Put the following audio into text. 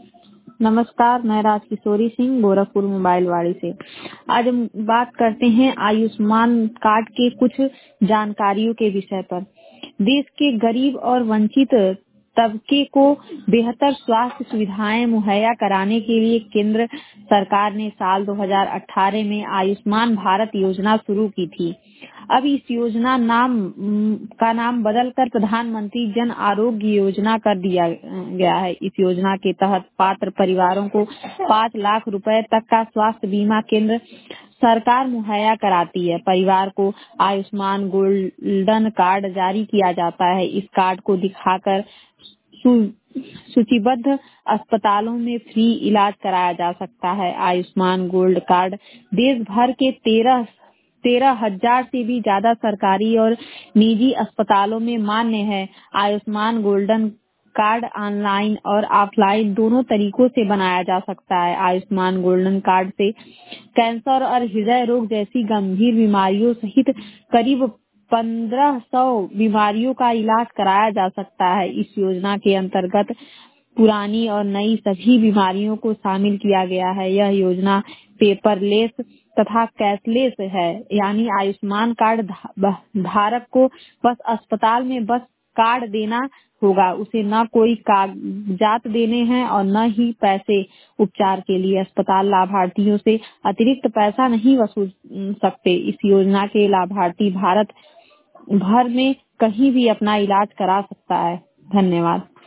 नमस्कार, मैं राजकिशोरी सिंह गोरखपुर मोबाइलवाड़ी से। आज हम बात करते हैं आयुष्मान कार्ड के कुछ जानकारियों के विषय पर। देश के गरीब और वंचित तबके को बेहतर स्वास्थ्य सुविधाएं मुहैया कराने के लिए केंद्र सरकार ने साल 2018 में आयुष्मान भारत योजना शुरू की थी। अब इस योजना का नाम बदलकर प्रधानमंत्री जन आरोग्य योजना कर दिया गया है। इस योजना के तहत पात्र परिवारों को 5 लाख रुपए तक का स्वास्थ्य बीमा केंद्र सरकार मुहैया कराती है। परिवार को आयुष्मान गोल्डन कार्ड जारी किया जाता है। इस कार्ड को दिखाकर सूचीबद्ध अस्पतालों में फ्री इलाज कराया जा सकता है। आयुष्मान गोल्ड कार्ड देश भर के 13,000 से भी ज्यादा सरकारी और निजी अस्पतालों में मान्य है। आयुष्मान गोल्डन कार्ड ऑनलाइन और ऑफलाइन दोनों तरीकों से बनाया जा सकता है। आयुष्मान गोल्डन कार्ड से कैंसर और हृदय रोग जैसी गंभीर बीमारियों सहित करीब 1500 बीमारियों का इलाज कराया जा सकता है। इस योजना के अंतर्गत पुरानी और नई सभी बीमारियों को शामिल किया गया है। यह योजना पेपरलेस तथा कैशलेस है, यानी आयुष्मान कार्ड धारक को बस अस्पताल में बस कार्ड देना होगा। उसे न कोई कागजात देने हैं और न ही पैसे उपचार के लिए। अस्पताल लाभार्थियों से अतिरिक्त पैसा नहीं वसूल सकते। इस योजना के लाभार्थी भारत भर में कहीं भी अपना इलाज करा सकता है। धन्यवाद।